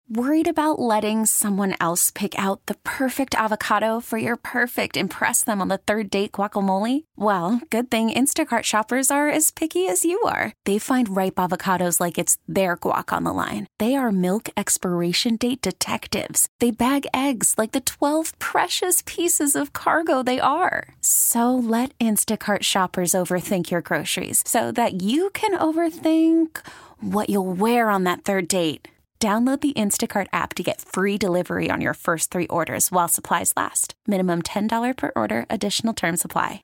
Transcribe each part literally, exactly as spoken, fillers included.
Worried about letting someone else pick out the perfect avocado for your perfect impress them on the third date guacamole? Well, good thing Instacart shoppers are as picky as you are. They find ripe avocados like it's their guac on the line. They are milk expiration date detectives. They bag eggs like the twelve precious pieces of cargo they are. So let Instacart shoppers overthink your groceries so that you can overthink what you'll wear on that third date. Download the Instacart app to get free delivery on your first three orders while supplies last. Minimum ten dollars per order. Additional terms apply.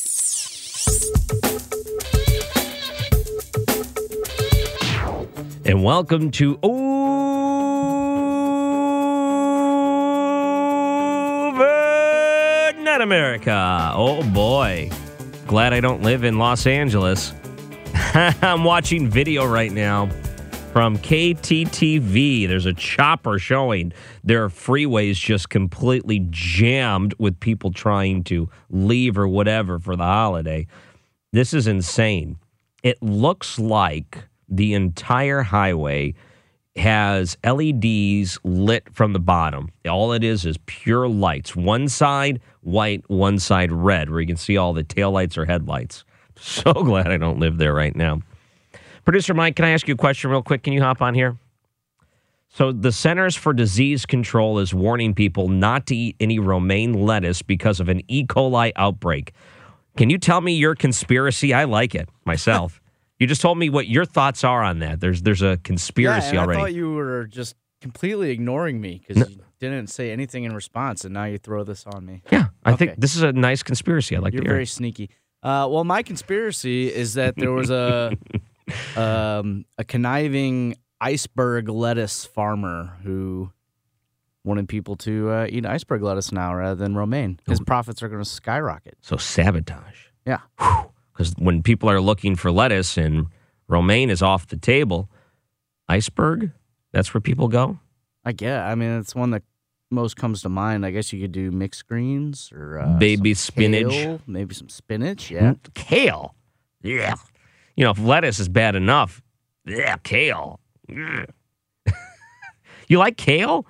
And welcome to Overnight America. Oh, boy. Glad I don't live in Los Angeles. I'm watching video right now from K T T V. There's a chopper showing their freeways just completely jammed with people trying to leave or whatever for the holiday. This is insane. It looks like the entire highway has L E Ds lit from the bottom. All it is is pure lights. One side white, one side red, where you can see all the taillights or headlights. So glad I don't live there right now. Producer Mike, can I ask you a question real quick? Can you hop on here? So the Centers for Disease Control is warning people not to eat any romaine lettuce because of an E. coli outbreak. Can you tell me your conspiracy? I like it myself. You just told me what your thoughts are on that. There's there's a conspiracy yeah, and already. I thought you were just completely ignoring me because no. you didn't say anything in response, and now you throw this on me. Yeah, I okay. think this is a nice conspiracy. I like You're to hear. very sneaky. Uh, well, my conspiracy is that there was a um, a conniving iceberg lettuce farmer who wanted people to uh, eat iceberg lettuce now rather than romaine. His profits are going to skyrocket. So sabotage. Yeah. Because when people are looking for lettuce and romaine is off the table, iceberg, that's where people go? I guess. I mean, it's one that most comes to mind. I guess you could do mixed greens or uh, baby some spinach. Kale, maybe some spinach, yeah. Kale. Yeah. You know, if lettuce is bad enough, yeah, kale. Yeah. You like kale?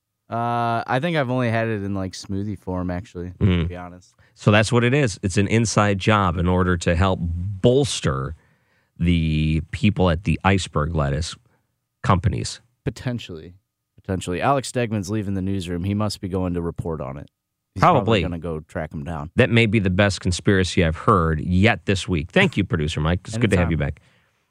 Uh, I think I've only had it in like smoothie form, actually, mm. to be honest. So that's what it is. It's an inside job in order to help bolster the people at the iceberg lettuce companies. Potentially. Potentially. Alex Stegman's leaving the newsroom. He must be going to report on it. He's Probably. going to go track him down. That may be the best conspiracy I've heard yet this week. Thank you, Producer Mike. It's good to have you back.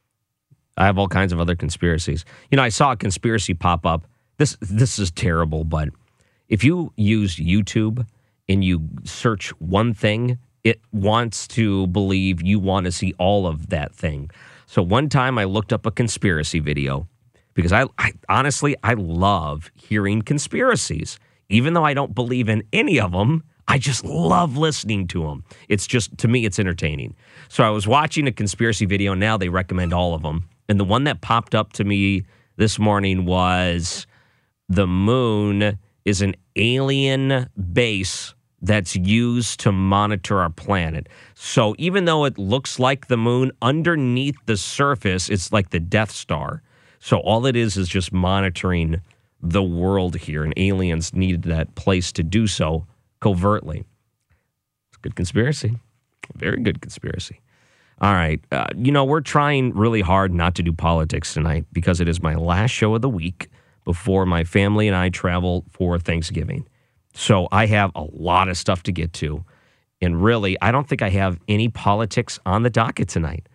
I have all kinds of other conspiracies. You know, I saw a conspiracy pop up. This this is terrible, but if you use YouTube and you search one thing, it wants to believe you want to see all of that thing. So one time I looked up a conspiracy video because I, I honestly, I love hearing conspiracies. Even though I don't believe in any of them, I just love listening to them. It's just, to me, it's entertaining. So I was watching a conspiracy video, and now they recommend all of them. And the one that popped up to me this morning was the moon is an alien base that's used to monitor our planet. So even though it looks like the moon, underneath the surface, it's like the Death Star. So all it is is just monitoring the world here, and aliens needed that place to do so covertly. It's a good conspiracy. Very good conspiracy. All right. Uh, you know, we're trying really hard not to do politics tonight because it is my last show of the week before my family and I travel for Thanksgiving. So I have a lot of stuff to get to. And really, I don't think I have any politics on the docket tonight.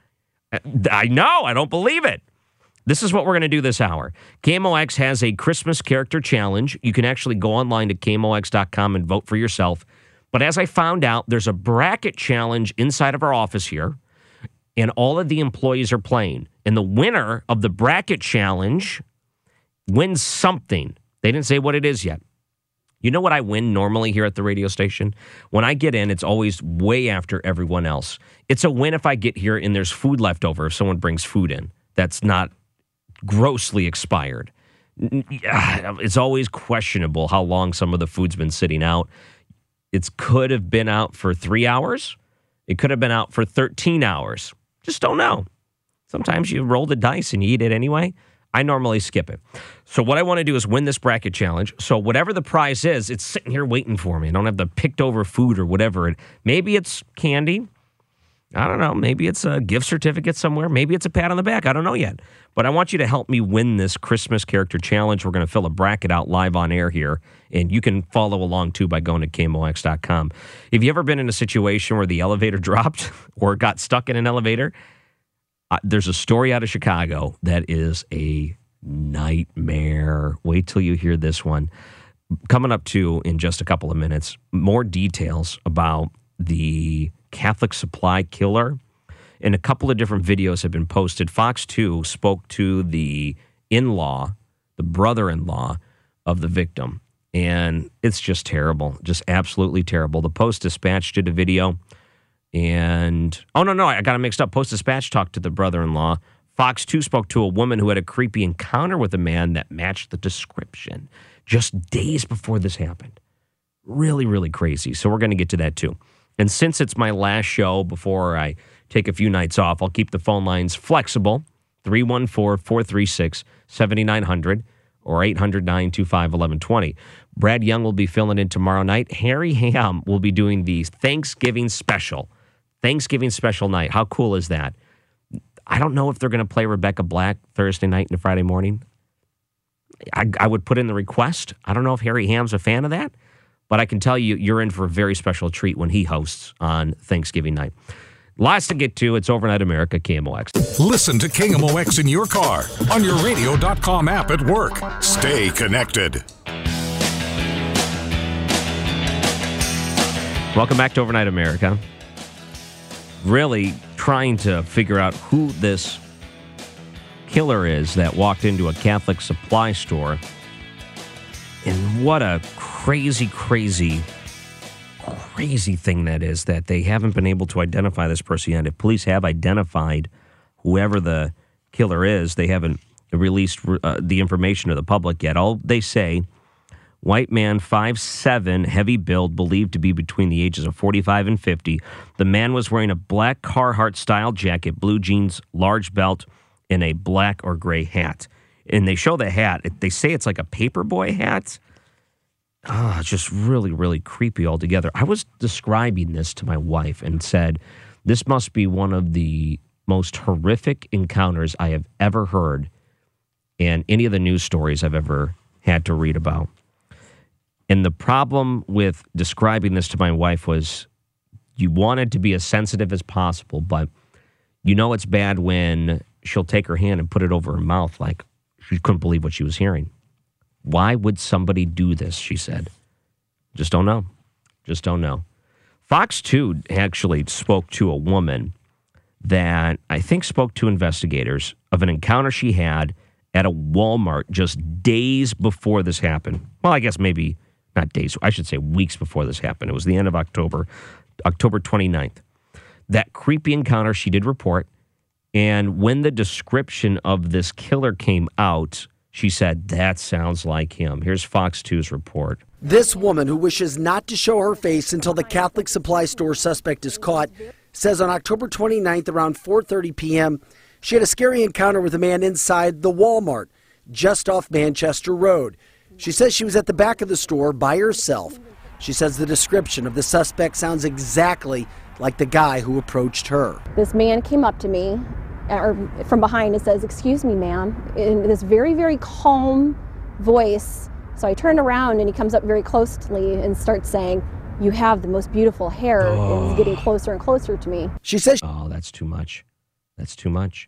I know. I don't believe it. This is what we're going to do this hour. K M O X has a Christmas character challenge. You can actually go online to K M O X dot com and vote for yourself. But as I found out, there's a bracket challenge inside of our office here, and all of the employees are playing. And the winner of the bracket challenge wins something. They didn't say what it is yet. You know what I win normally here at the radio station? When I get in, it's always way after everyone else. It's a win if I get here and there's food left over, if someone brings food in that's not grossly expired. It's always questionable how long some of the food's been sitting out. It could have been out for three hours. It could have been out for thirteen hours. Just don't know. Sometimes you roll the dice and you eat it anyway. I normally skip it. So what I want to do is win this bracket challenge. So whatever the prize is, it's sitting here waiting for me. I don't have the picked over food or whatever. Maybe it's candy. I don't know. Maybe it's a gift certificate somewhere.Maybe it's a pat on the back. I don't know yet. But I want you to help me win this Christmas character challenge. We're going to fill a bracket out live on air here. And you can follow along, too, by going to K M O X dot com. Have you ever been in a situation where the elevator dropped or got stuck in an elevator? Uh, there's a story out of Chicago that is a nightmare. Wait till you hear this one. Coming up, too, in just a couple of minutes, more details about the Catholic Supply killer. And a couple of different videos have been posted. Fox two spoke to the in-law, the brother-in-law of the victim. And it's just terrible, just absolutely terrible. The Post-Dispatch did a video. And, oh, no, no, I got it mixed up. Post-Dispatch talked to the brother-in-law. Fox two spoke to a woman who had a creepy encounter with a man that matched the description just days before this happened. Really, really crazy. So we're going to get to that, too. And since it's my last show before I take a few nights off, I'll keep the phone lines flexible, three one four, four three six, seven nine zero zero or eight hundred, nine two five, one one two zero. Brad Young will be filling in tomorrow night. Harry Ham will be doing the Thanksgiving special. Thanksgiving special night. How cool is that? I don't know if they're going to play Rebecca Black Thursday night and Friday morning. I, I would put in the request. I don't know if Harry Ham's a fan of that. But I can tell you, you're in for a very special treat when he hosts on Thanksgiving night. Lots to get to. It's Overnight America, K M O X. Listen to K M O X in your car, on your radio dot com app at work. Stay connected. Welcome back to Overnight America. Really trying to figure out who this killer is that walked into a Catholic supply store. And what a crazy, crazy, crazy thing that is that they haven't been able to identify this person yet. If police have identified whoever the killer is, they haven't released uh, the information to the public yet. All they say, white man, five seven, heavy build, believed to be between the ages of forty-five and fifty. The man was wearing a black Carhartt-style jacket, blue jeans, large belt, and a black or gray hat. And they show the hat. They say it's like a paperboy hat. Ah, oh, just really, really creepy altogether. I was describing this to my wife and said, this must be one of the most horrific encounters I have ever heard in any of the news stories I've ever had to read about. And the problem with describing this to my wife was you wanted to be as sensitive as possible, but you know it's bad when she'll take her hand and put it over her mouth like she couldn't believe what she was hearing. Why would somebody do this, she said. Just don't know. Just don't know. Fox two actually spoke to a woman that I think spoke to investigators of an encounter she had at a Walmart just days before this happened. Well, I guess maybe not days. I should say weeks before this happened. It was the end of October, October twenty-ninth. That creepy encounter she did report. And when the description of this killer came out, she said, that sounds like him. Here's Fox two's report. This woman, who wishes not to show her face until the Catholic supply store suspect is caught, says on October twenty-ninth around four thirty p.m., she had a scary encounter with a man inside the Walmart, just off Manchester Road. She says she was at the back of the store by herself. She says the description of the suspect sounds exactly like the guy who approached her. This man came up to me or from behind and says, "Excuse me, ma'am," in this very, very calm voice. So I turned around and he comes up very closely and starts saying, "You have the most beautiful hair," oh. and he's getting closer and closer to me. She says, oh, that's too much. That's too much.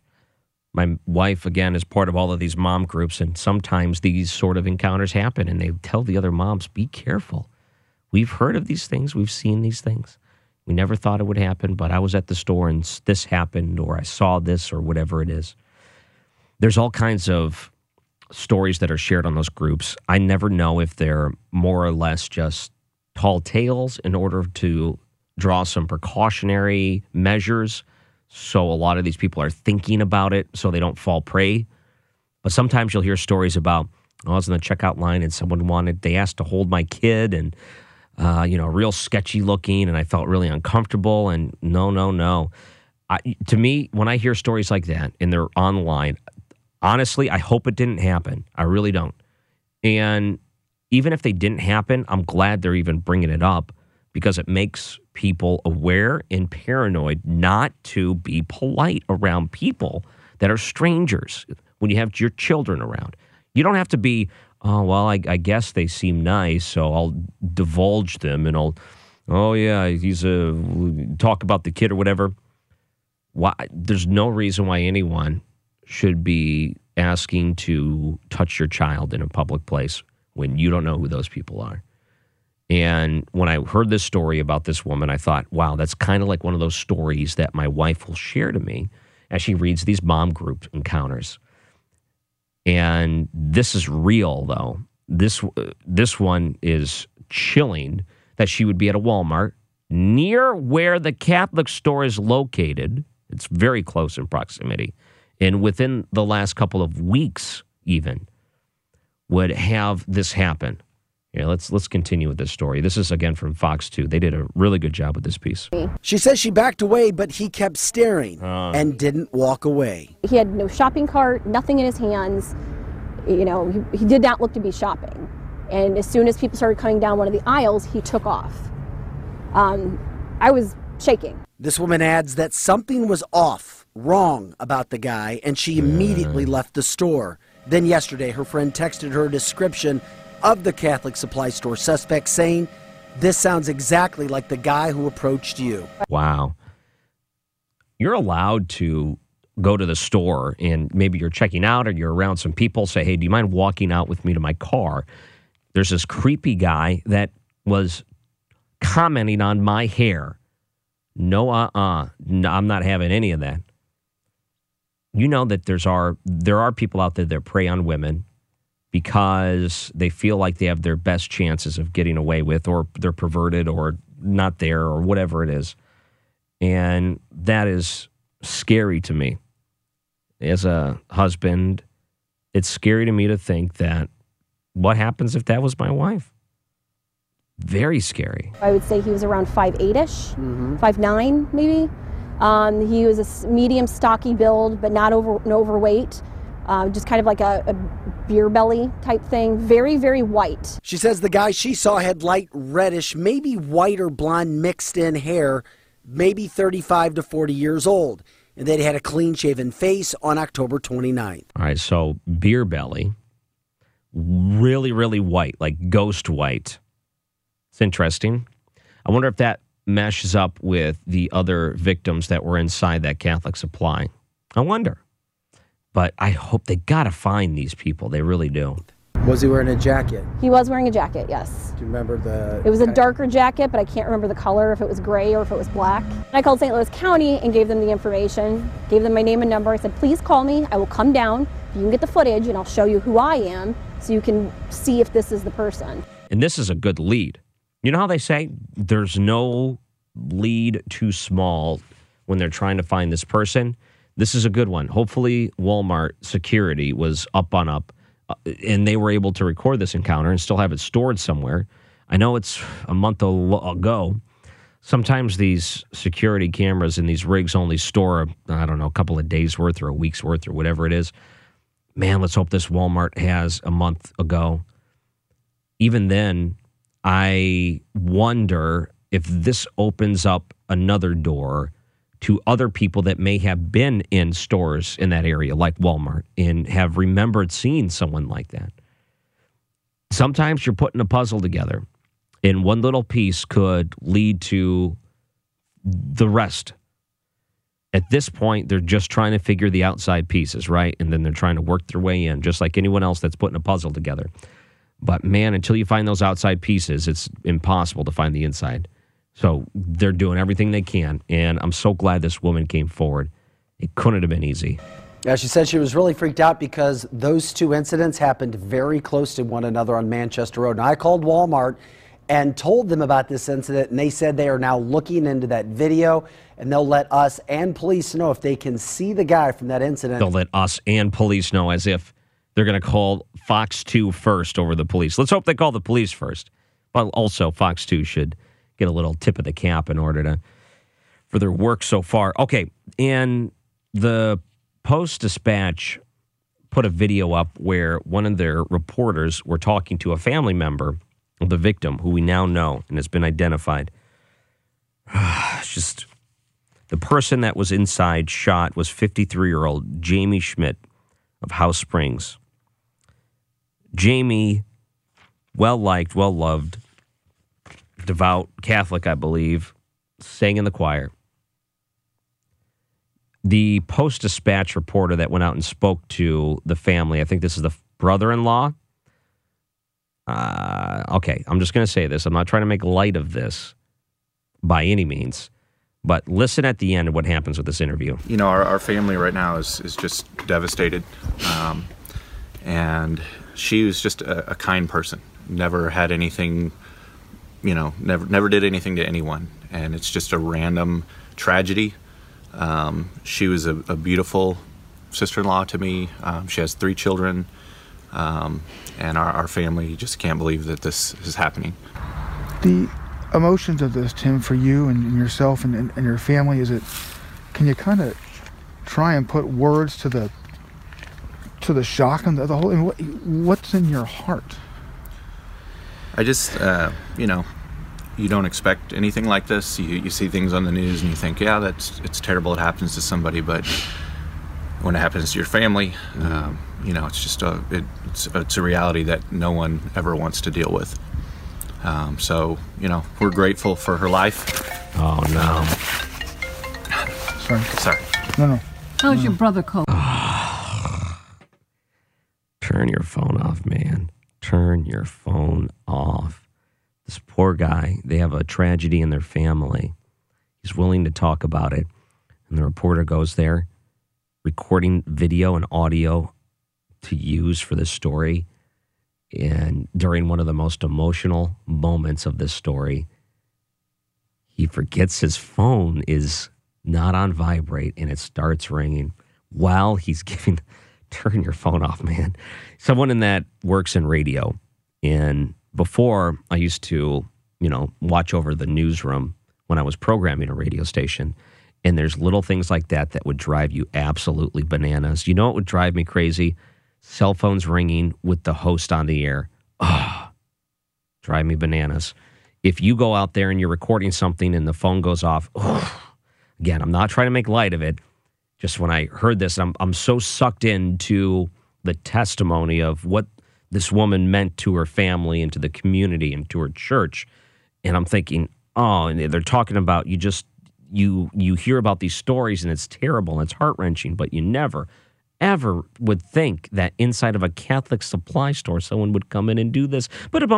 My wife, again, is part of all of these mom groups, and sometimes these sort of encounters happen, and they tell the other moms, be careful. We've heard of these things. We've seen these things. We never thought it would happen, but I was at the store and this happened, or I saw this, or whatever it is. There's all kinds of stories that are shared on those groups. I never know if they're more or less just tall tales in order to draw some precautionary measures. So a lot of these people are thinking about it so they don't fall prey. But sometimes you'll hear stories about, oh, I was in the checkout line and someone wanted, they asked to hold my kid and, uh, you know, real sketchy looking, and I felt really uncomfortable. And no, no, no. I, to me, when I hear stories like that and they're online, Honestly, I hope it didn't happen. I really don't. And even if they didn't happen, I'm glad they're even bringing it up because it makes people aware and paranoid not to be polite around people that are strangers when you have your children around. You don't have to be, oh, well, I, I guess they seem nice, so I'll divulge them and I'll, oh, yeah, he's a, talk about the kid or whatever. Why? There's no reason why anyone should be asking to touch your child in a public place when you don't know who those people are. And when I heard this story about this woman, I thought, wow, that's kind of like one of those stories that my wife will share to me as she reads these mom group encounters. And this is real, though. This uh, this one is chilling that she would be at a Walmart near where the Catholic store is located. It's very close in proximity. And within the last couple of weeks, even, would have this happen. Yeah, let's let's continue with this story. This is, again, from Fox two. They did a really good job with this piece. She says she backed away, but he kept staring uh. and didn't walk away. He had no shopping cart, nothing in his hands. You know, he, he did not look to be shopping. And as soon as people started coming down one of the aisles, he took off. Um, I was shaking. This woman adds that something was off, wrong about the guy, and she immediately left the store. Then yesterday, her friend texted her a description of the Catholic supply store suspect, saying, "This sounds exactly like the guy who approached you." Wow. You're allowed to go to the store and maybe you're checking out or you're around some people, say, hey, do you mind walking out with me to my car? There's this creepy guy that was commenting on my hair. No, uh-uh. No, I'm not having any of that. You know that there's are there are people out there that prey on women because they feel like they have their best chances of getting away with, or they're perverted or not there or whatever it is. And that is scary to me. As a husband, it's scary to me to think that what happens if that was my wife? Very scary. I would say he was around five eight-ish, mm-hmm. five nine maybe. Um, he was a medium stocky build, but not over no overweight. Uh, just kind of like a, a beer belly type thing. Very, very white. She says the guy she saw had light reddish, maybe white or blonde mixed in hair, maybe thirty-five to forty years old. And that he had a clean-shaven face on October twenty-ninth. All right, so beer belly, really, really white, like ghost white. It's interesting. I wonder if that meshes up with the other victims that were inside that Catholic supply. I wonder. But I hope they got to find these people. They really do. Was he wearing a jacket? He was wearing a jacket, yes. Do you remember the... It was a darker jacket, but I can't remember the color, if it was gray or if it was black. I called Saint Louis County and gave them the information, gave them my name and number. I said, please call me. I will come down. You can get the footage, and I'll show you who I am so you can see if this is the person. And this is a good lead. You know how they say there's no lead too small when they're trying to find this person? This is a good one. Hopefully, Walmart security was up on up, uh, and they were able to record this encounter and still have it stored somewhere. I know it's a month ago. Sometimes these security cameras in these rigs only store, I don't know, a couple of days' worth or a week's worth or whatever it is. Man, let's hope this Walmart has a month ago. Even then, I wonder if this opens up another door to other people that may have been in stores in that area, like Walmart, and have remembered seeing someone like that. Sometimes you're putting a puzzle together, and one little piece could lead to the rest. At this point, they're just trying to figure the outside pieces, right? And then they're trying to work their way in, just like anyone else that's putting a puzzle together. But, man, until you find those outside pieces, it's impossible to find the inside. So they're doing everything they can, and I'm so glad this woman came forward. It couldn't have been easy. Yeah, she said she was really freaked out because those two incidents happened very close to one another on Manchester Road. And I called Walmart and told them about this incident, and they said they are now looking into that video, and they'll let us and police know if they can see the guy from that incident. They'll let us and police know, as if they're going to call Fox two first over the police. Let's hope they call the police first. But also, Fox two should get a little tip of the cap in order to for their work so far. Okay, and the Post-Dispatch put a video up where one of their reporters were talking to a family member of the victim, who we now know and has been identified. It's just, the person that was inside shot was fifty-three-year-old Jamie Schmidt of House Springs. Jamie, well-liked, well-loved, devout Catholic, I believe, sang in the choir. The Post-Dispatch reporter that went out and spoke to the family, I think this is the brother-in-law. Uh, okay, I'm just going to say this. I'm not trying to make light of this by any means, but listen at the end of what happens with this interview. You know, our, our family right now is, is just devastated. Um, and she was just a, a kind person. Never had anything, you know, never never did anything to anyone. And it's just a random tragedy. Um, she was a, a beautiful sister-in-law to me. Um, she has three children. Um, and our, our family just can't believe that this is happening. The emotions of this, Tim, for you and, and yourself and, and, and your family, is it, can you kind of try and put words to the to the shock and the, the whole, and what, what's in your heart? I just, uh, you know, you don't expect anything like this. You, you see things on the news and you think, yeah, that's it's terrible it happens to somebody, but when it happens to your family, um, you know, it's just a it, it's, it's a reality that no one ever wants to deal with. Um, so, you know, we're grateful for her life. Oh no! Sorry, sorry. No, no. How's your brother cope? Turn your phone off, man. Turn your phone off. This poor guy, they have a tragedy in their family. He's willing to talk about it. And the reporter goes there, recording video and audio to use for this story. And during one of the most emotional moments of this story, he forgets his phone is not on vibrate and it starts ringing while he's giving... Turn your phone off, man. Someone in that works in radio. And before, I used to, you know, watch over the newsroom when I was programming a radio station. And there's little things like that that would drive you absolutely bananas. You know what would drive me crazy? Cell phones ringing with the host on the air. Oh, drive me bananas. If you go out there and you're recording something and the phone goes off, oh, again, I'm not trying to make light of it. Just when I heard this, I'm I'm so sucked into the testimony of what this woman meant to her family and to the community and to her church. And I'm thinking, oh, and they're talking about, you just, you you hear about these stories and it's terrible and it's heart-wrenching, but you never, ever would think that inside of a Catholic supply store, someone would come in and do this.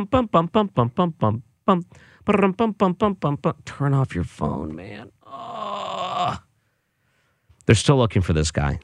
Turn off your phone, man. Oh. They're still looking for this guy.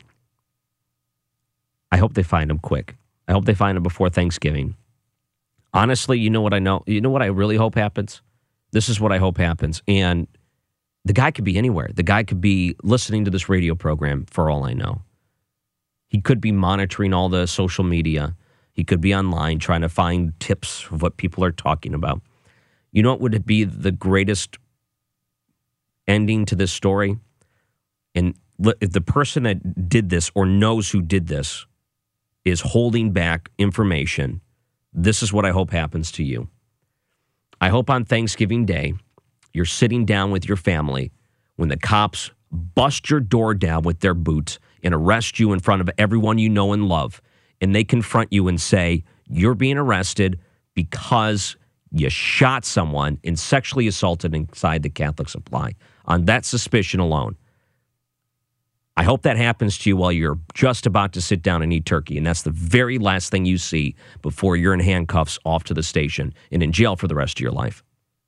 I hope they find him quick. I hope they find him before Thanksgiving. Honestly, you know what I know? You know what I really hope happens? This is what I hope happens. And the guy could be anywhere. The guy could be listening to this radio program for all I know. He could be monitoring all the social media. He could be online trying to find tips of what people are talking about. You know what would be the greatest ending to this story? And if the person that did this or knows who did this is holding back information, this is what I hope happens to you. I hope on Thanksgiving Day, you're sitting down with your family when the cops bust your door down with their boots and arrest you in front of everyone you know and love, and they confront you and say, you're being arrested because you shot someone and sexually assaulted inside the Catholic Supply. On that suspicion alone. I hope that happens to you while you're just about to sit down and eat turkey, and that's the very last thing you see before you're in handcuffs off to the station and in jail for the rest of your life.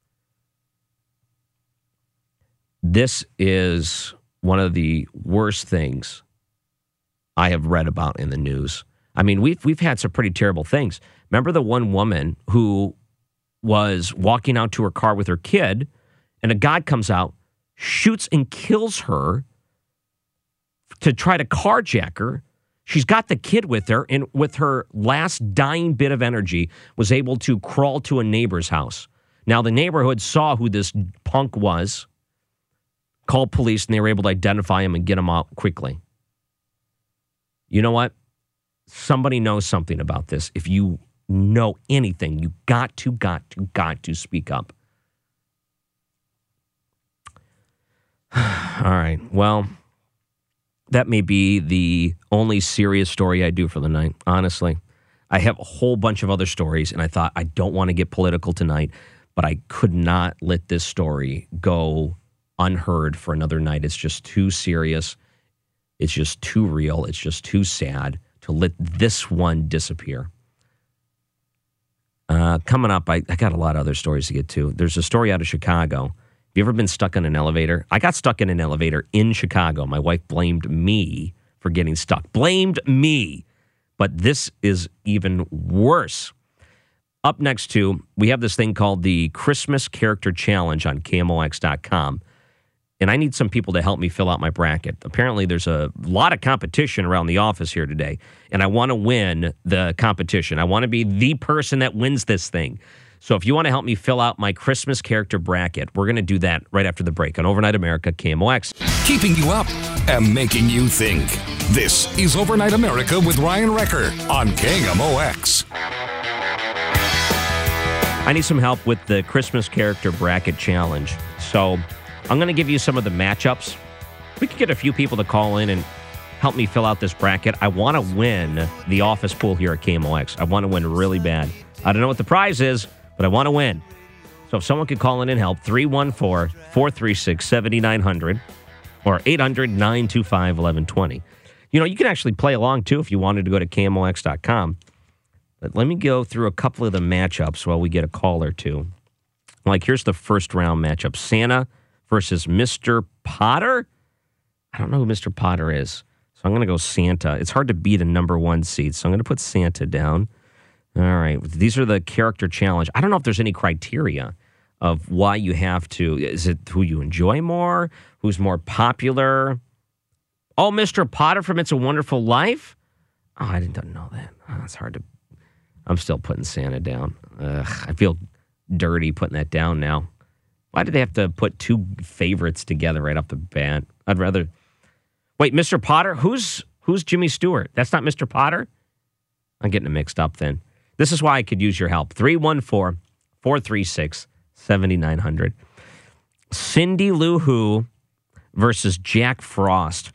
This is one of the worst things I have read about in the news. I mean, we've we've had some pretty terrible things. Remember the one woman who was walking out to her car with her kid, and a guy comes out, shoots and kills her to try to carjack her. She's got the kid with her, and with her last dying bit of energy, was able to crawl to a neighbor's house. Now, the neighborhood saw who this punk was, called police, and they were able to identify him and get him out quickly. You know what? somebody knows something about this, if you know anything, you got to, got to, got to speak up. All right. Well, that may be the only serious story I do for the night, honestly. I have a whole bunch of other stories, and I thought I don't want to get political tonight, but I could not let this story go unheard for another night. It's just too serious. It's just too real. It's just too sad to let this one disappear. Uh, coming up, I, I got a lot of other stories to get to. There's a story out of Chicago. Have you ever been stuck in an elevator? I got stuck in an elevator in Chicago. My wife blamed me for getting stuck. Blamed me. But this is even worse. Up next, too, we have this thing called the Christmas Character Challenge on K M O X dot com. And I need some people to help me fill out my bracket. Apparently, there's a lot of competition around the office here today. And I want to win the competition. I want to be the person that wins this thing. So if you want to help me fill out my Christmas character bracket, we're going to do that right after the break on Overnight America, K M O X. Keeping you up and making you think. This is Overnight America with Ryan Wrecker on K M O X. I need some help with the Christmas character bracket challenge. So I'm going to give you some of the matchups. We could get a few people to call in and help me fill out this bracket. I want to win the office pool here at K M O X. I want to win really bad. I don't know what the prize is, but I want to win. So if someone could call in and help, three one four, four three six, seven nine zero zero or eight hundred, nine two five, one one two zero. You know, you can actually play along, too, if you wanted to go to K M O X dot com. But let me go through a couple of the matchups while we get a call or two. Like, here's the first round matchup. Santa versus Mister Potter. I don't know who Mister Potter is, so I'm going to go Santa. It's hard to beat a number one seed, so I'm going to put Santa down. All right. These are the character challenge. I don't know if there's any criteria of why you have to. Is it who you enjoy more? Who's more popular? Oh, Mister Potter from It's a Wonderful Life? Oh, I didn't know that. Oh, it's hard to. I'm still putting Santa down. Ugh, I feel dirty putting that down now. Why did they have to put two favorites together right off the bat? I'd rather. Wait, Mister Potter? Who's who's Jimmy Stewart? That's not Mister Potter? I'm getting it mixed up then. This is why I could use your help. three one four, four three six, seven nine zero zero. Cindy Lou Who versus Jack Frost.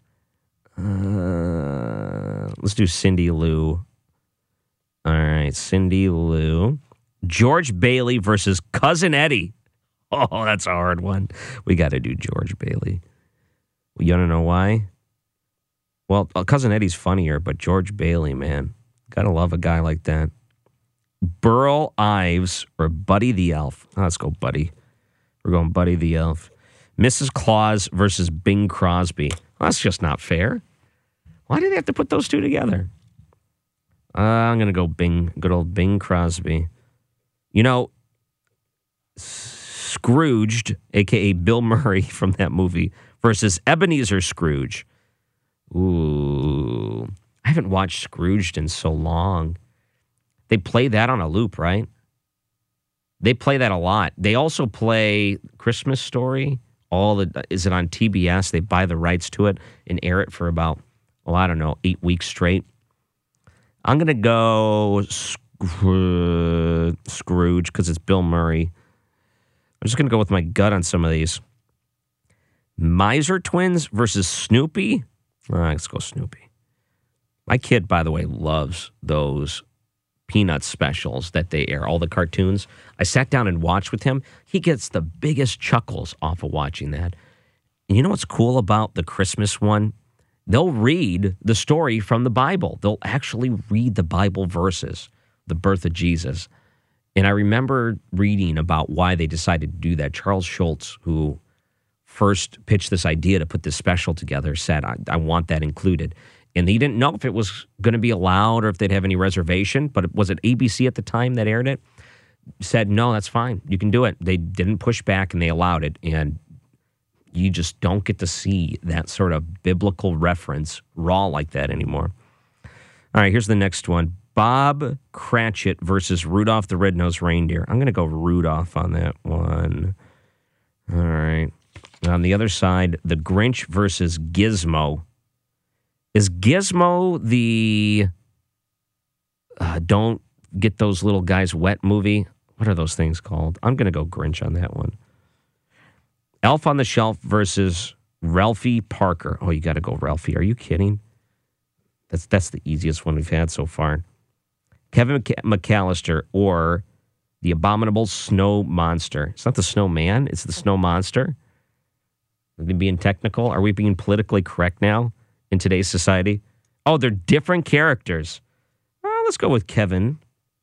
Uh, let's do Cindy Lou. All right, Cindy Lou. George Bailey versus Cousin Eddie. Oh, that's a hard one. We got to do George Bailey. You want to know why? Well, Cousin Eddie's funnier, but George Bailey, man. Got to love a guy like that. Burl Ives or Buddy the Elf. Oh, let's go Buddy. We're going Buddy the Elf. Missus Claus versus Bing Crosby. Well, that's just not fair. Why did they have to put those two together? Uh, I'm going to go Bing. Good old Bing Crosby. You know, Scrooged, a k a. Bill Murray from that movie, versus Ebenezer Scrooge. Ooh. I haven't watched Scrooged in so long. They play that on a loop, right? They play that a lot. They also play Christmas Story. All the is it on T B S? They buy the rights to it and air it for about, oh, I don't know, eight weeks straight. I'm going to go Scrooge because it's Bill Murray. I'm just going to go with my gut on some of these. Miser Twins versus Snoopy. All right, let's go Snoopy. My kid, by the way, loves those Peanuts specials that they air, all the cartoons. I sat down and watched with him. He gets the biggest chuckles off of watching that. And you know what's cool about the Christmas one? They'll read the story from the Bible. They'll actually read the Bible verses, the birth of Jesus. And I remember reading about why they decided to do that. Charles Schultz, who first pitched this idea to put this special together, said, I, I want that included. And he didn't know if it was going to be allowed or if they'd have any reservation, but was it A B C at the time that aired it? Said, no, that's fine. You can do it. They didn't push back and they allowed it. And you just don't get to see that sort of biblical reference raw like that anymore. All right, here's the next one. Bob Cratchit versus Rudolph the Red-Nosed Reindeer. I'm going to go Rudolph on that one. All right. On the other side, the Grinch versus Gizmo. Is Gizmo the uh, Don't Get Those Little Guys Wet movie. What are those things called? I'm going to go Grinch on that one. Elf on the Shelf versus Ralphie Parker. Oh, you got to go Ralphie. Are you kidding? That's that's the easiest one we've had so far. Kevin McAllister or the Abominable Snow Monster. It's not the Snowman. It's the Snow Monster. Are they being technical? Are we being politically correct now in today's society? Oh, they're different characters. Oh, let's go with Kevin.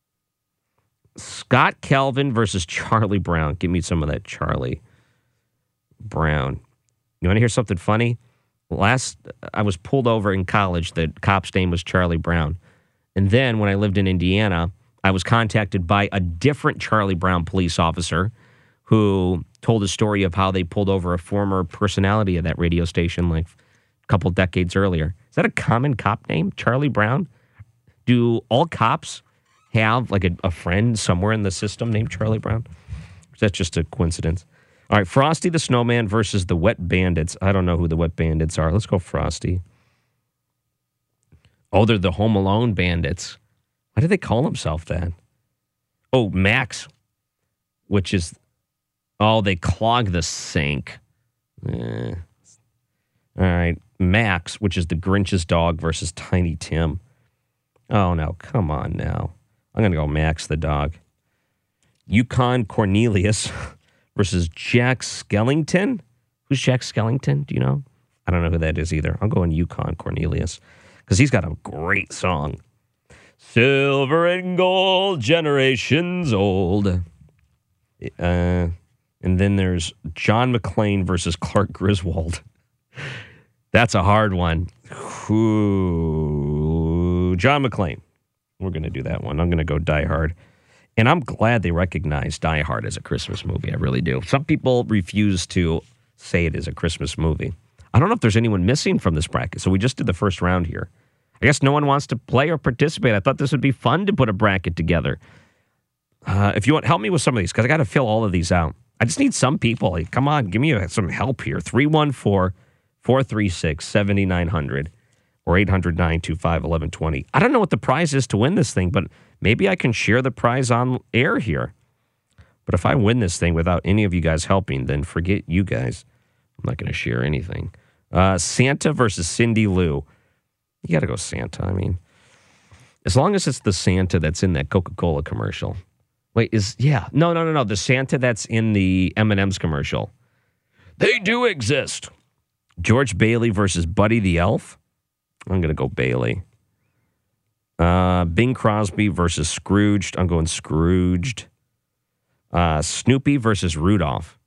Scott Calvin versus Charlie Brown. Give me some of that Charlie Brown. You want to hear something funny? Last, I was pulled over in college. The cop's name was Charlie Brown. And then when I lived in Indiana, I was contacted by a different Charlie Brown police officer who told a story of how they pulled over a former personality of that radio station like a couple decades earlier. Is that a common cop name, Charlie Brown? Do all cops have like a, a friend somewhere in the system named Charlie Brown? Or is that just a coincidence? All right, Frosty the Snowman versus the Wet Bandits. I don't know who the Wet Bandits are. Let's go Frosty. Oh, they're the Home Alone Bandits. Why did they call themselves that? Oh, Max, which is, oh, they clog the sink. Eh. All right, Max, which is the Grinch's dog versus Tiny Tim. Oh, no, come on now. I'm going to go Max the dog. Yukon Cornelius versus Jack Skellington. Who's Jack Skellington? Do you know? I don't know who that is either. I'm going Yukon Cornelius because he's got a great song. Silver and gold, generations old. Uh, and then there's John McClane versus Clark Griswold. That's a hard one. Ooh, John McClane. We're going to do that one. I'm going to go Die Hard. And I'm glad they recognize Die Hard as a Christmas movie. I really do. Some people refuse to say it is a Christmas movie. I don't know if there's anyone missing from this bracket. So we just did the first round here. I guess no one wants to play or participate. I thought this would be fun to put a bracket together. Uh, if you want, help me with some of these, because I got to fill all of these out. I just need some people. Like, come on, give me some help here. three one four, four three six, seven nine zero zero or eight hundred, nine two five, one one two zero. I don't know what the prize is to win this thing, but maybe I can share the prize on air here. But if I win this thing without any of you guys helping, then forget you guys. I'm not going to share anything. Uh, Santa versus Cindy Lou. You got to go Santa. I mean, as long as it's the Santa that's in that Coca-Cola commercial. Wait, is, yeah. No, no, no, no. The Santa that's in the M and M's commercial. They do exist. George Bailey versus Buddy the Elf. I'm going to go Bailey. Uh, Bing Crosby versus Scrooged. I'm going Scrooged. Uh, Snoopy versus Rudolph.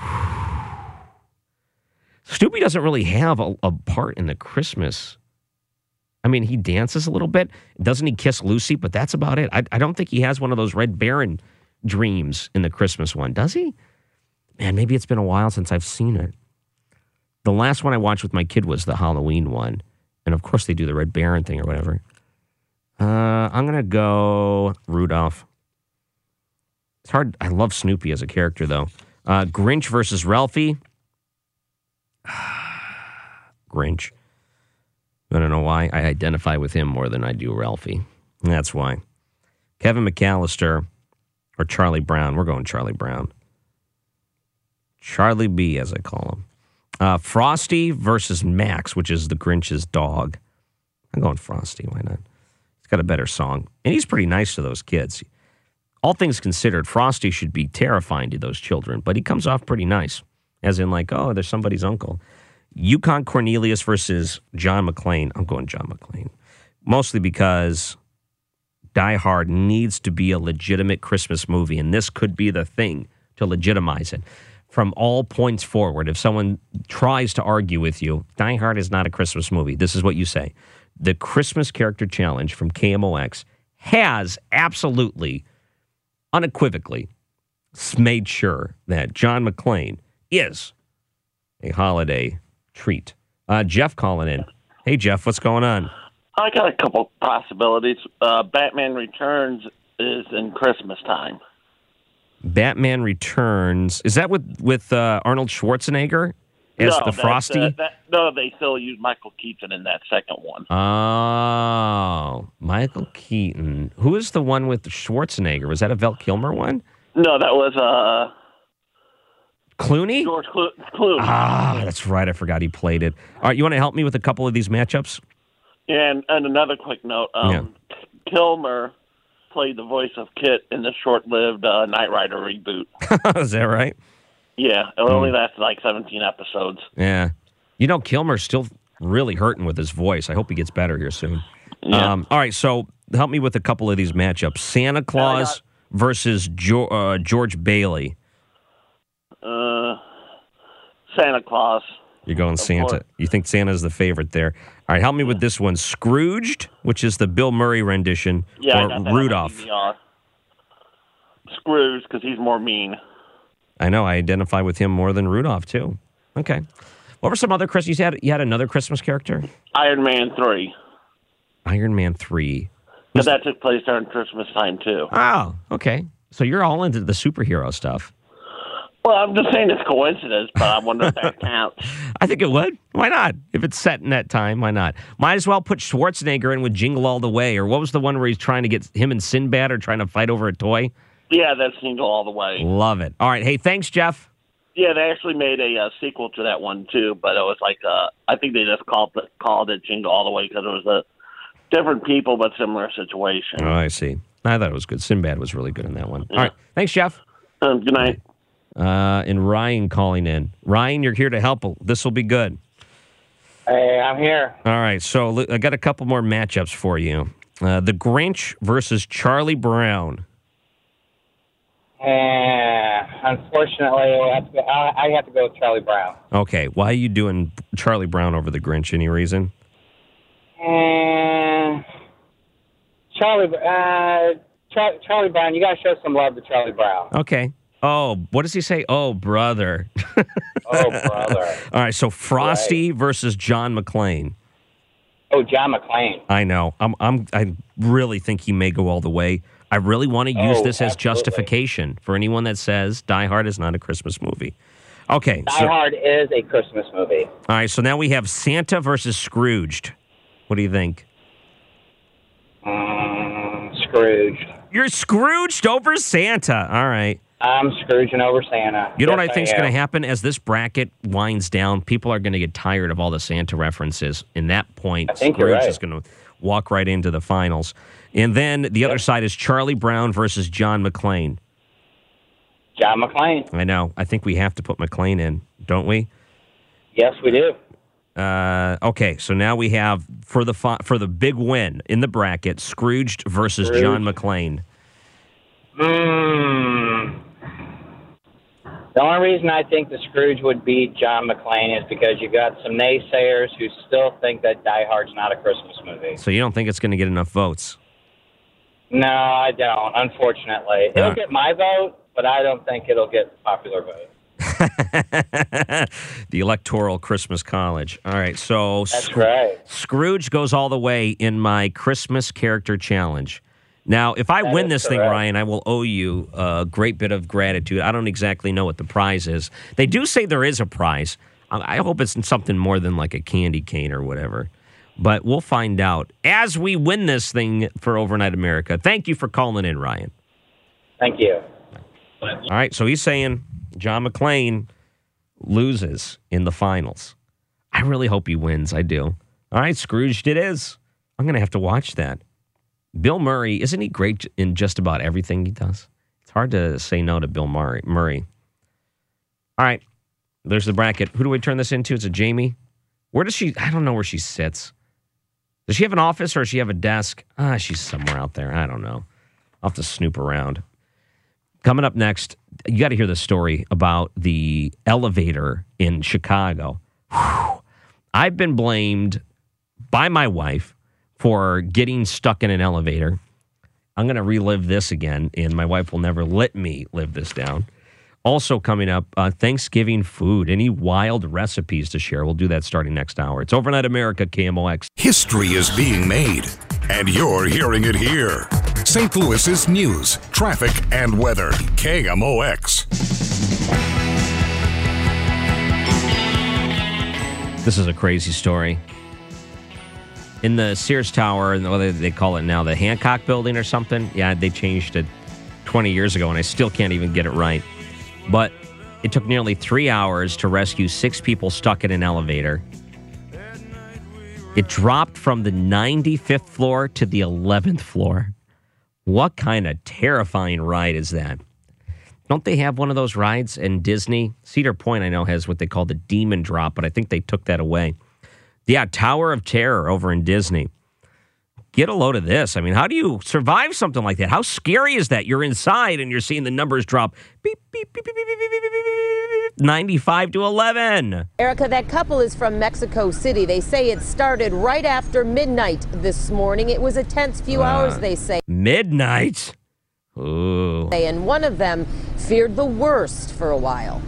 Snoopy doesn't really have a, a part in the Christmas. I mean, he dances a little bit. Doesn't he kiss Lucy? But that's about it. I, I don't think he has one of those Red Baron dreams in the Christmas one. Does he? Man, maybe it's been a while since I've seen it. The last one I watched with my kid was the Halloween one. And, of course, they do the Red Baron thing or whatever. Uh, I'm going to go Rudolph. It's hard. I love Snoopy as a character, though. Uh, Grinch versus Ralphie. Grinch. I don't know why. I identify with him more than I do Ralphie. That's why. Kevin McAllister or Charlie Brown. We're going Charlie Brown. Charlie B, as I call him. Uh, Frosty versus Max, which is the Grinch's dog. I'm going Frosty. Why not? He's got a better song. And he's pretty nice to those kids. All things considered, Frosty should be terrifying to those children, but he comes off pretty nice. As in like, oh, there's somebody's uncle. Yukon Cornelius versus John McClane. I'm going John McClane. Mostly because Die Hard needs to be a legitimate Christmas movie, and this could be the thing to legitimize it. From all points forward, if someone tries to argue with you, Die Hard is not a Christmas movie, this is what you say. The Christmas Character Challenge from K M O X has absolutely, unequivocally made sure that John McClane is a holiday treat. Uh, Jeff calling in. Hey, Jeff, what's going on? I got a couple possibilities. Uh, Batman Returns is in Christmas time. Batman Returns. Is that with, with uh, Arnold Schwarzenegger? as no, the that's, Frosty? Uh, that, no, they still use Michael Keaton in that second one. Oh, Michael Keaton. Who is the one with Schwarzenegger? Was that a Val Kilmer one? No, that was uh, Clooney? George Clo- Clooney. Ah, that's right. I forgot he played it. All right, you want to help me with a couple of these matchups? And, and another quick note, um, Yeah. Kilmer played the voice of Kit in the short-lived uh, Knight Rider reboot. Is that right? Yeah, it only lasted like seventeen episodes. Yeah. You know, Kilmer's still really hurting with his voice. I hope he gets better here soon. Yeah. Um, all right, so help me with a couple of these matchups. Santa Claus versus jo- uh, George Bailey. Uh, Santa Claus. You're going Santa. course. You think Santa's the favorite there. All right, help me with this one. Scrooged, which is the Bill Murray rendition, Yeah, I or got that Rudolph. on D V R. Scrooge, because he's more mean. I know. I identify with him more than Rudolph, too. Okay. What were some other Christmas? You had, you had another Christmas character? Iron Man three. Iron Man three. But that took place during Christmas time, too. Oh, okay. So you're all into the superhero stuff. Well, I'm just saying it's coincidence, but I wonder if that counts. I think it would. Why not? If it's set in that time, why not? Might as well put Schwarzenegger in with Jingle All the Way. Or what was the one where he's trying to get him and Sinbad are trying to fight over a toy? Yeah, that's Jingle All the Way. Love it. All right. Hey, thanks, Jeff. Yeah, they actually made a uh, sequel to that one, too, but it was like, uh, I think they just called it, called it Jingle All the Way because it was a different people but similar situation. Oh, I see. I thought it was good. Sinbad was really good in that one. Yeah. All right. Thanks, Jeff. Um, good night. Uh, and Ryan calling in. Ryan, you're here to help. This will be good. Hey, I'm here. All right. So I got a couple more matchups for you. Uh, the Grinch versus Charlie Brown. Uh, unfortunately, I have, to go, I have to go with Charlie Brown. Okay. Why are you doing Charlie Brown over the Grinch? Any reason? Uh, Charlie, uh, Char- Charlie Brown, you got to show some love to Charlie Brown. Okay. Oh, what does he say? Oh, brother. Oh, brother. All right, so Frosty Right. versus John McClane. Oh, John McClane. I know. I'm. I'm. I really think he may go all the way. I really want to use Oh, this as absolutely. justification for anyone that says Die Hard is not a Christmas movie. Okay. Die so, Hard is a Christmas movie. all right. So now we have Santa versus Scrooged. What do you think? Mm, Scrooge. You're Scrooged over Santa. All right. I'm Scrooging over Santa. You know Yes, what I think is am. going to happen as this bracket winds down? People are going to get tired of all the Santa references. In that point, I think you're Scrooge right. is going to walk right into the finals. And then the other side is Charlie Brown versus John McClane. John McClane. I know. I think we have to put McClane in, don't we? Yes, we do. Uh, okay, so now we have for the fi- for the big win in the bracket, Scrooged versus Scrooge. John McClane. Mm. The only reason I think the Scrooge would beat John McClane is because you got some naysayers who still think that Die Hard's not a Christmas movie. So you don't think it's going to get enough votes? No, I don't, unfortunately. It'll Uh. get my vote, but I don't think it'll get popular vote. The Electoral Christmas College. All right, so That's right. Scrooge goes all the way in my Christmas character challenge. Now, if I That win is this thing, correct. Ryan, I will owe you a great bit of gratitude. I don't exactly know what the prize is. They do say there is a prize. I I hope it's something more than like a candy cane or whatever. But we'll find out as we win this thing for Overnight America. Thank you for calling in, Ryan. Thank you. All right, so he's saying John McClane loses in the finals. I really hope he wins. I do. All right, Scrooged it is. I'm going to have to watch that. Bill Murray, isn't he great in just about everything he does? It's hard to say no to Bill Murray. Murray. All right, there's the bracket. Who do we turn this into? It's a Jamie. Where does she? I don't know where she sits. Does she have an office or does she have a desk? Ah, she's somewhere out there. I don't know. I'll have to snoop around. Coming up next, you got to hear the story about the elevator in Chicago. Whew. I've been blamed by my wife for getting stuck in an elevator. I'm going to relive this again, and my wife will never let me live this down. Also coming up, uh, Thanksgiving food. Any wild recipes to share? We'll do that starting next hour. It's Overnight America, K M O X. History is being made, and you're hearing it here. Saint Louis's news, traffic, and weather. K M O X. This is a crazy story. In the Sears Tower, what they call it now, the Hancock Building or something. Yeah, they changed it twenty years ago, and I still can't even get it right. But it took nearly three hours to rescue six people stuck in an elevator. It dropped from the ninety-fifth floor to the eleventh floor. What kind of terrifying ride is that? Don't they have one of those rides in Disney? Cedar Point, I know, has what they call the Demon Drop, but I think they took that away. Yeah, Tower of Terror over in Disney. Get a load of this. I mean, how do you survive something like that? How scary is that? You're inside and you're seeing the numbers drop. Beep, beep, beep, beep, beep, beep, beep, beep, beep, ninety-five to eleven. Erica, that couple is from Mexico City. They say it started right after midnight this morning. It was a tense few uh, hours, they say. Midnight? Ooh. And one of them feared the worst for a while.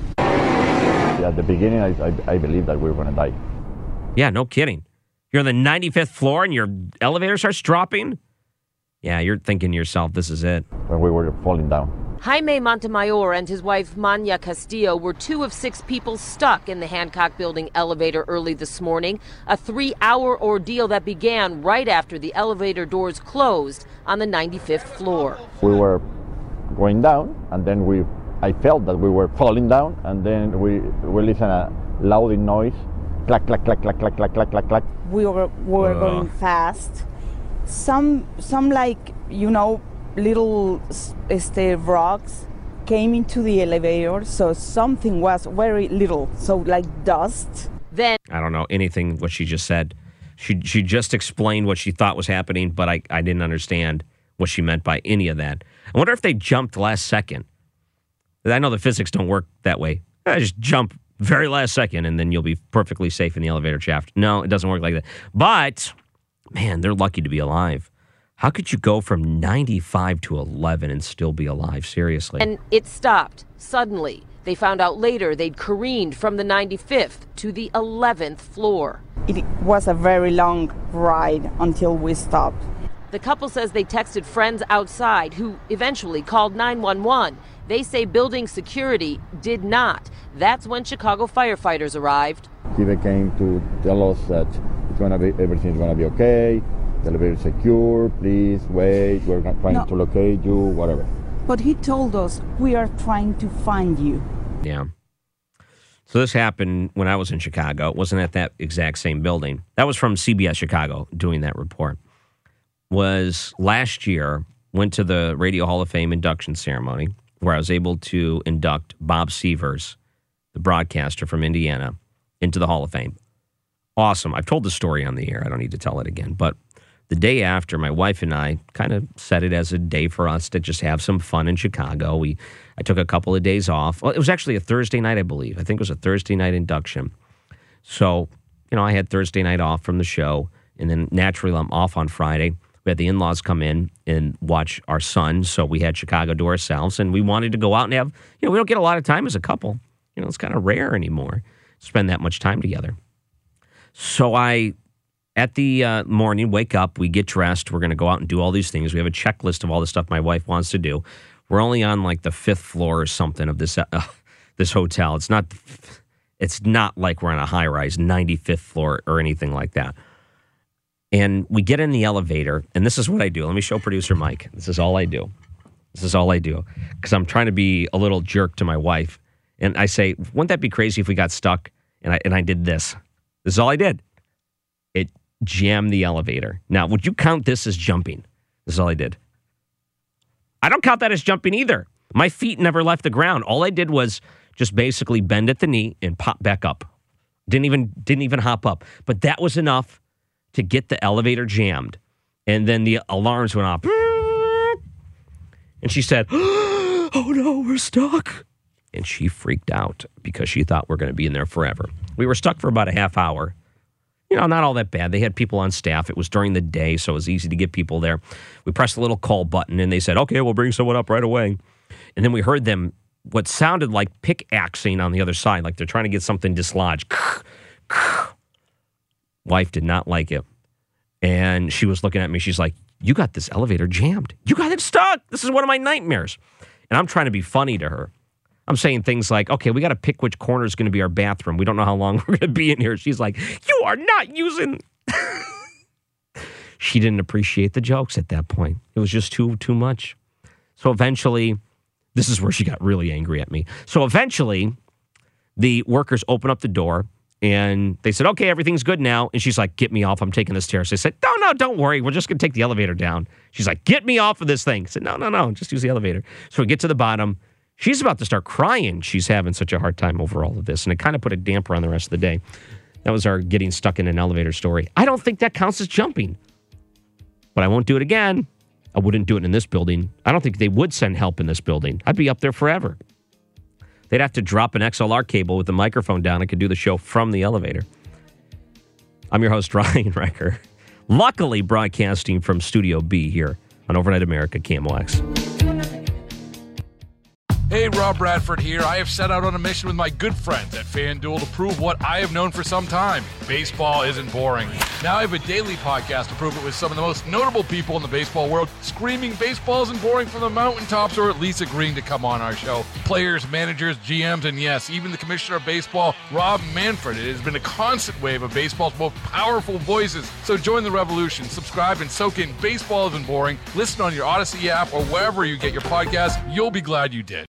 At the beginning, I, I, I believed that we were going to die. Yeah, no kidding. You're on the ninety-fifth floor and your elevator starts dropping? Yeah, you're thinking to yourself, this is it. When we were falling down. Jaime Montemayor and his wife Manya Castillo were two of six people stuck in the Hancock Building elevator early this morning. A three-hour ordeal that began right after the elevator doors closed on the ninety-fifth floor. We were going down, and then we, I felt that we were falling down, and then we, we listened a loud noise. Clack, clack, clack, clack, clack, clack, clack, clack, clack. We were, we were uh. going fast. Some, some like, you know, little este, rocks came into the elevator, so something was very little, so like dust. Then I don't know anything what she just said. She she just explained what she thought was happening, but I, I didn't understand what she meant by any of that. I wonder if they jumped last second. I know the physics don't work that way. I just jump very last second, and then you'll be perfectly safe in the elevator shaft. No, it doesn't work like that. But, man, they're lucky to be alive. How could you go from ninety-five to eleven and still be alive? Seriously. And it stopped suddenly. They found out later they'd careened from the ninety-fifth to the eleventh floor. It was a very long ride until we stopped. The couple says they texted friends outside who eventually called nine one one. They say building security did not. That's when Chicago firefighters arrived. He came to tell us that it's gonna be, everything's going to be okay. The elevator is secure. Please wait. We're trying no. to locate you, whatever. But he told us we are trying to find you. Yeah. So this happened when I was in Chicago. It wasn't at that exact same building. That was from C B S Chicago doing that report. Was last year, went to the Radio Hall of Fame induction ceremony where I was able to induct Bob Sievers, the broadcaster from Indiana, into the Hall of Fame. Awesome. I've told the story on the air. I don't need to tell it again. But the day after, my wife and I kind of set it as a day for us to just have some fun in Chicago. We, I took a couple of days off. Well, it was actually a Thursday night, I believe. I think it was a Thursday night induction. So, you know, I had Thursday night off from the show, and then naturally I'm off on Friday. We had the in-laws come in and watch our son, so we had Chicago to ourselves, and we wanted to go out and have, you know, we don't get a lot of time as a couple. You know, it's kind of rare anymore to spend that much time together. So I, at the uh, morning, wake up, we get dressed, we're going to go out and do all these things. We have a checklist of all the stuff my wife wants to do. We're only on like the fifth floor or something of this uh, this hotel. It's not, it's not like we're on a high-rise ninety-fifth floor or anything like that. And we get in the elevator, and this is what I do. Let me show producer Mike. This is all I do. This is all I do. Because I'm trying to be a little jerk to my wife. And I say, wouldn't that be crazy if we got stuck? And I and I did this. This is all I did. It jammed the elevator. Now, would you count this as jumping? This is all I did. I don't count that as jumping either. My feet never left the ground. All I did was just basically bend at the knee and pop back up. Didn't even didn't even hop up. But that was enough to get the elevator jammed. And then the alarms went off. And she said, oh no, we're stuck. And she freaked out because she thought we're going to be in there forever. We were stuck for about a half hour. You know, not all that bad. They had people on staff. It was during the day, so it was easy to get people there. We pressed the little call button, and they said, okay, we'll bring someone up right away. And then we heard them, what sounded like pickaxing on the other side, like they're trying to get something dislodged. Wife did not like it. And she was looking at me. She's like, you got this elevator jammed. You got it stuck. This is one of my nightmares. And I'm trying to be funny to her. I'm saying things like, okay, we got to pick which corner is going to be our bathroom. We don't know how long we're going to be in here. She's like, you are not using... She didn't appreciate the jokes at that point. It was just too too much. So eventually, this is where she got really angry at me. So eventually, the workers open up the door, and they said, okay, everything's good now. And she's like, get me off. I'm taking this stairs. They said, no, no, don't worry. We're just going to take the elevator down. She's like, get me off of this thing. I said, no, no, no, just use the elevator. So we get to the bottom. She's about to start crying. She's having such a hard time over all of this. And it kind of put a damper on the rest of the day. That was our getting stuck in an elevator story. I don't think that counts as jumping. But I won't do it again. I wouldn't do it in this building. I don't think they would send help in this building. I'd be up there forever. They'd have to drop an X L R cable with the microphone down. I could do the show from the elevator. I'm your host, Ryan Recker. Luckily, broadcasting from Studio B here on Overnight America, K M O X. Hey, Rob Bradford here. I have set out on a mission with my good friends at FanDuel to prove what I have known for some time. Baseball isn't boring. Now I have a daily podcast to prove it with some of the most notable people in the baseball world, screaming baseball isn't boring from the mountaintops, or at least agreeing to come on our show. Players, managers, G Ms, and yes, even the commissioner of baseball, Rob Manfred. It has been a constant wave of baseball's most powerful voices. So join the revolution. Subscribe and soak in Baseball Isn't Boring. Listen on your Odyssey app or wherever you get your podcasts. You'll be glad you did.